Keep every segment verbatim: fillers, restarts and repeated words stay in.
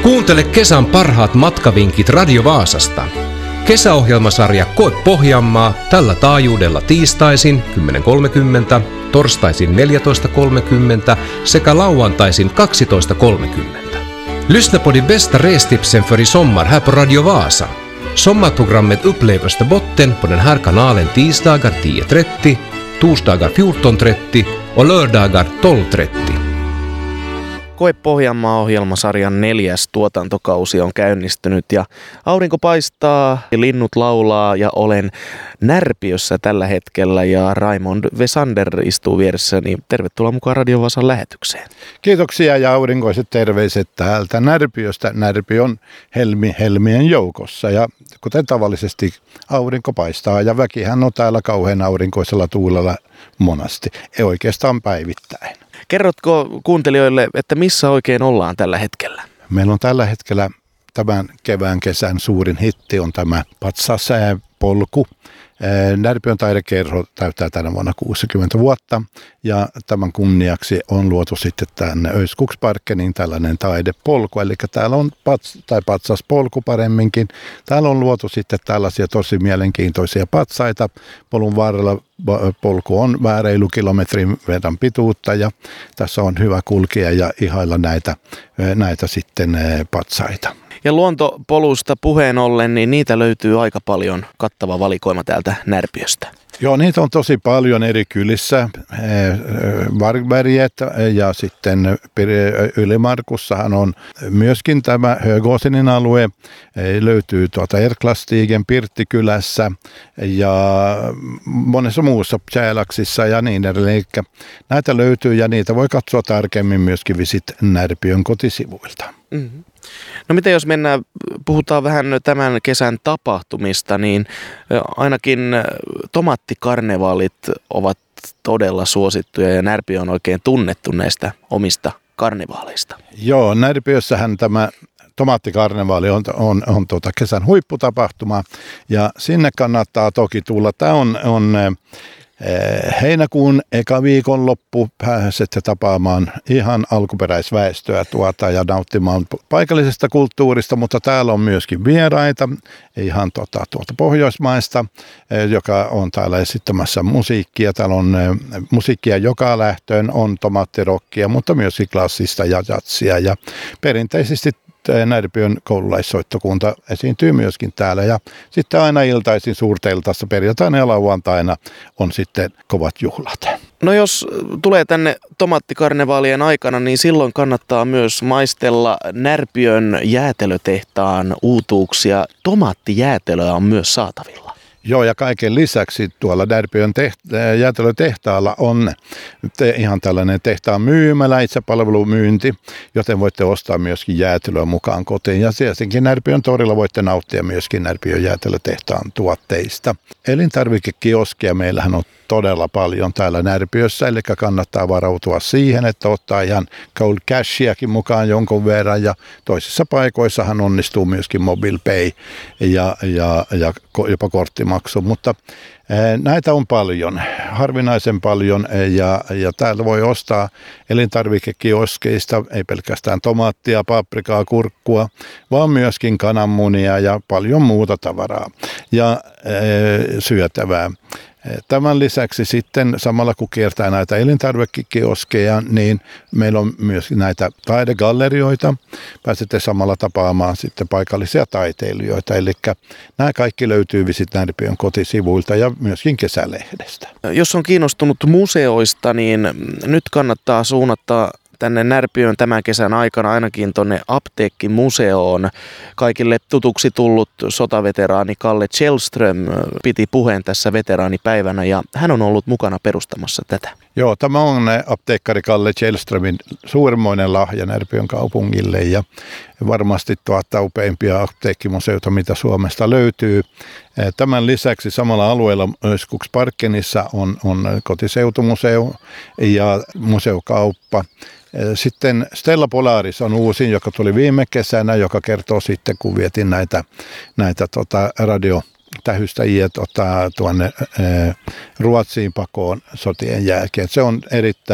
Kuuntele kesän parhaat matkavinkit Radio Vaasasta. Kesäohjelmasarja Koe Pohjanmaa tällä taajuudella tiistaisin kymmenen kolmekymmentä, torstaisin neljätoista kolmekymmentä sekä lauantaisin kaksitoista kolmekymmentä. Lyssna på de bästa restipsen för i sommar här på Radio Vasa. Sommarprogrammet upplevs till botten på den här kanalen tisdagar tio trettio, torsdagar fjorton trettio och lördagar tolv trettio. Koe Pohjanmaa-ohjelmasarjan neljäs tuotantokausi on käynnistynyt ja aurinko paistaa, linnut laulaa ja olen Närpiössä tällä hetkellä ja Raimond Vesander istuu vieressäni. Tervetuloa mukaan Radio Vasan lähetykseen. Kiitoksia ja aurinkoiset terveiset täältä Närpiöstä. Närpiö on helmi helmien joukossa ja kuten tavallisesti aurinko paistaa ja väkihän on täällä kauhean aurinkoisella tuulella monasti, ei oikeastaan päivittäin. Kerrotko kuuntelijoille, että missä oikein ollaan tällä hetkellä? Meillä on tällä hetkellä tämän kevään kesän suurin hitti on tämä Patsas-polku. Närpiön taidekerho täyttää tänä vuonna kuusikymmentä vuotta ja tämän kunniaksi on luotu sitten tänne Öyskuksparkenin tällainen taidepolku. Eli täällä on pats, tai patsaspolku paremminkin. Täällä on luotu sitten tällaisia tosi mielenkiintoisia patsaita. Polun varrella polku on vääreilu kilometrin verran pituutta ja tässä on hyvä kulkea ja ihailla näitä, näitä sitten patsaita. Ja luontopolusta puheen ollen, niin niitä löytyy aika paljon, kattava valikoima täältä Närpiöstä. Joo, niitä on tosi paljon eri kylissä. Vargberget ja sitten Ylimarkussahan on myöskin tämä Högåsenin alue. Löytyy tuota Erklastigen Pirttikylässä ja monessa muussa Tjälaksissa ja niin edelleen. Näitä löytyy ja niitä voi katsoa tarkemmin myöskin Visit Närpiön kotisivuilta. Mm-hmm. No mitä jos mennään, puhutaan vähän tämän kesän tapahtumista, niin ainakin tomaattikarnevaalit ovat todella suosittuja ja Närpiö on oikein tunnettu näistä omista karnevaaleista. Joo, Närpiössähän tämä tomaattikarnevaali on, on, on tuota kesän huipputapahtuma ja sinne kannattaa toki tulla. Tämä on, on heinäkuun eka viikonloppu pääsette tapaamaan ihan alkuperäisväestöä tuota ja nauttimaan paikallisesta kulttuurista, mutta täällä on myöskin vieraita ihan tuota, tuolta Pohjoismaista, joka on täällä esittämässä musiikkia. Täällä on musiikkia joka lähtöön, on tomaattirokkia, mutta myöskin klassista ja jatsia ja perinteisesti Närpiön koululaissoittokunta esiintyy myöskin täällä ja sitten aina iltaisin suurteltassa perjantaina ja lauantaina on sitten kovat juhlat. No jos tulee tänne tomaattikarnevaalien aikana, niin silloin kannattaa myös maistella Närpiön jäätelötehtaan uutuuksia. Tomaattijäätelöä on myös saatavilla. Joo, ja kaiken lisäksi tuolla Närpiön teht- jäätelötehtaalla on te- ihan tällainen tehtaan myymälä, itsepalvelumyynti, joten voitte ostaa myöskin jäätelöä mukaan kotiin. Ja sielläkin Närpiön torilla voitte nauttia myöskin Närpiön jäätelötehtaan tuotteista. Elintarvikekioskia meillähän on todella paljon täällä Närpiössä, eli kannattaa varautua siihen, että ottaa ihan cold cashiakin mukaan jonkun verran, ja toisissa paikoissahan onnistuu myöskin mobile pay ja, ja, ja jopa korttimaksu, mutta näitä on paljon, harvinaisen paljon, ja, ja täällä voi ostaa elintarvikekioskeista ei pelkästään tomaattia, paprikaa, kurkkua, vaan myöskin kananmunia ja paljon muuta tavaraa ja e, syötävää. Tämän lisäksi sitten samalla kun kiertää näitä elintarvikekioskeja, niin meillä on myös näitä taidegallerioita. Pääsette samalla tapaamaan sitten paikallisia taiteilijoita. Eli nämä kaikki löytyy Visit Närpiön kotisivuilta ja myöskin kesälehdestä. Jos on kiinnostunut museoista, niin nyt kannattaa suunnata tänne Närpiöön tämän kesän aikana ainakin tuonne Apteekkimuseoon. Kaikille tutuksi tullut sotaveteraani Kalle Källström piti puheen tässä veteraanipäivänä ja hän on ollut mukana perustamassa tätä. Joo, tämä on apteekkari Kalle Källströmin suurmoinen lahja Närpiön kaupungille ja varmasti tuottaa upeimpia apteekkimuseoita, mitä Suomesta löytyy. Tämän lisäksi samalla alueella Öyskuksparkenissa on, on kotiseutumuseo ja museokauppa. Sitten Stella Polaris on uusin, joka tuli viime kesänä, joka kertoo sitten, kun vietin näitä, näitä tota, radiotähystäjiä tota, tuonne ää, Ruotsiin pakoon sotien jälkeen. Se on erittäin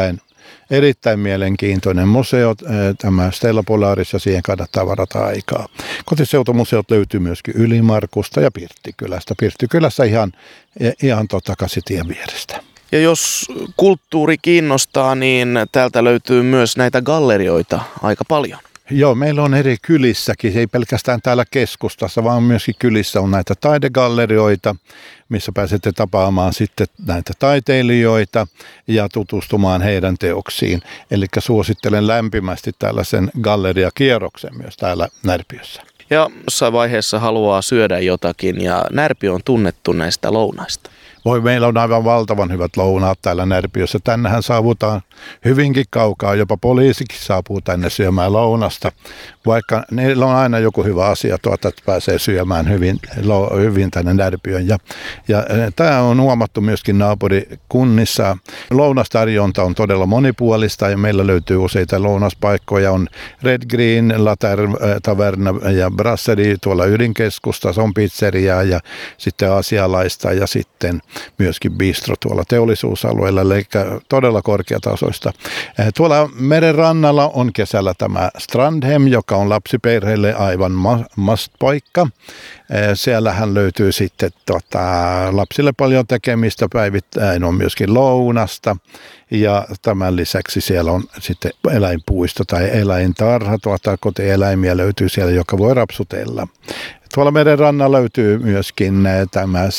erittäin mielenkiintoinen museo, tämä Stella Polaris, ja siihen kannattaa varata aikaa. Kotiseutumuseot löytyy myöskin Ylimarkusta ja Pirttikylästä. Pirttikylässä ihan, ihan tota Kasitien vierestä. Ja jos kulttuuri kiinnostaa, niin täältä löytyy myös näitä gallerioita aika paljon. Joo, meillä on eri kylissäkin, ei pelkästään täällä keskustassa, vaan myöskin kylissä on näitä taidegallerioita, missä pääsette tapaamaan sitten näitä taiteilijoita ja tutustumaan heidän teoksiin. Eli suosittelen lämpimästi tällaisen galleriakierroksen myös täällä Närpiössä. Ja jossain vaiheessa haluaa syödä jotakin, ja Närpiö on tunnettu näistä lounaista. Voi, meillä on aivan valtavan hyvät lounaat täällä Närpiössä. Tännehän saavutaan hyvinkin kaukaa, jopa poliisikin saapuu tänne syömään lounasta. Vaikka niillä on aina joku hyvä asia, tuota, että pääsee syömään hyvin, hyvin tänne Närpiöön. Ja, ja tämä on huomattu myöskin naapurikunnissa. Lounastarjonta on todella monipuolista ja meillä löytyy useita lounaspaikkoja. On Red Green, La Taverna ja Brasserie tuolla ydinkeskustassa, on pizzeria ja sitten asialaista ja sitten myöskin bistro tuolla teollisuusalueella, eli todella korkeatasoista. Tuolla meren rannalla on kesällä tämä Strandhem, joka on lapsiperheille aivan must-paikka. Siellähän löytyy sitten tota, lapsille paljon tekemistä, päivittäin on myöskin lounasta. Ja tämän lisäksi siellä on sitten eläinpuisto tai eläintarha, tuota kotieläimiä löytyy siellä, joka voi rapsutella. Tuolla meren rannalla löytyy myöskin tämä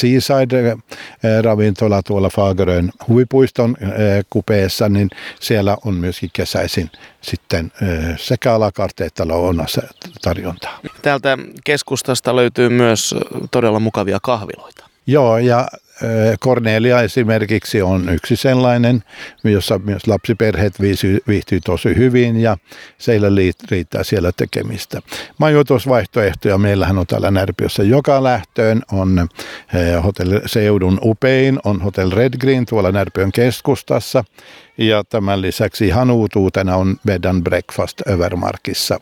Seaside-ravintola tuolla Fagerön huvipuiston kupeessa, niin siellä on myöskin kesäisin sitten sekä alakarte että lounassa tarjontaa. Täältä keskustasta löytyy myös todella mukavia kahviloita. Joo, ja Cornelia esimerkiksi on yksi sellainen, jossa myös lapsiperheet viihtyy tosi hyvin ja siellä riittää siellä tekemistä. Majoitusvaihtoehtoja meillähän on täällä Närpiössä joka lähtöön. On Hotel Seudun upein, on Hotel Red Green tuolla Närpiön keskustassa. Ja tämän lisäksi ihan uutuutena on Bed and Breakfast Övermarkissa.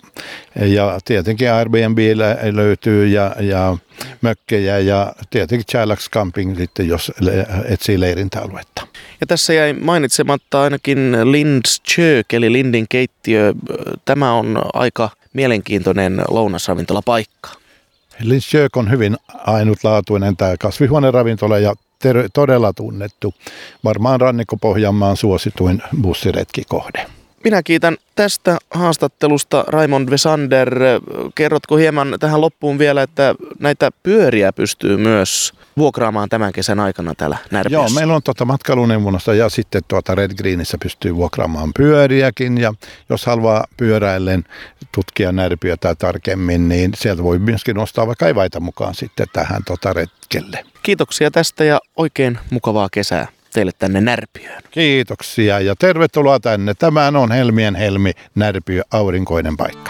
Ja tietenkin Airbnb löytyy ja, ja mökkejä ja tietenkin Chalax Camping sitten, jos etsii leirintäaluetta. Ja tässä jäi mainitsematta ainakin Linds Kök eli Lindin keittiö. Tämä on aika mielenkiintoinen lounasravintolapaikka. Linds Kök on hyvin ainutlaatuinen tämä kasvihuoneravintola ja ter- todella tunnettu. Varmaan Rannikko-Pohjanmaan suosituin bussiretkikohde. Minä kiitän tästä haastattelusta, Raimond Vesander. Kerrotko hieman tähän loppuun vielä, että näitä pyöriä pystyy myös vuokraamaan tämän kesän aikana täällä Närpiössä? Joo, meillä on tuota matkailuneuvonnasta ja sitten tuota Red Greenissä pystyy vuokraamaan pyöriäkin. Ja jos haluaa pyöräillen tutkia Närpiötä tarkemmin, niin sieltä voi myöskin ostaa vaikka eväitä mukaan sitten tähän tuota retkelle. Kiitoksia tästä ja oikein mukavaa kesää teille tänne Närpiöön. Kiitoksia ja tervetuloa tänne. Tämä on Helmien Helmi, Närpiö, aurinkoinen paikka.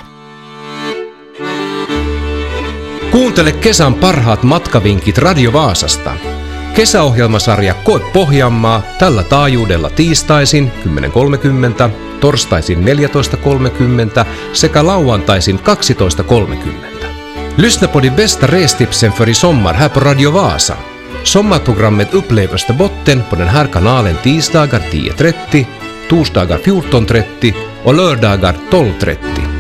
Kuuntele kesän parhaat matkavinkit Radio Vaasasta. Kesäohjelmasarja Koe Pohjanmaa tällä taajuudella tiistaisin kymmenen kolmekymmentä, torstaisin neljätoista kolmekymmentä sekä lauantaisin kaksitoista kolmekymmentä. Lyssna på de bästa restipsen för i sommar här på Radio Vasa. Sommarprogrammet upplever botten på den här kanalen tisdagar tio trettio, torsdagar fjorton trettio och lördagar tolv trettio.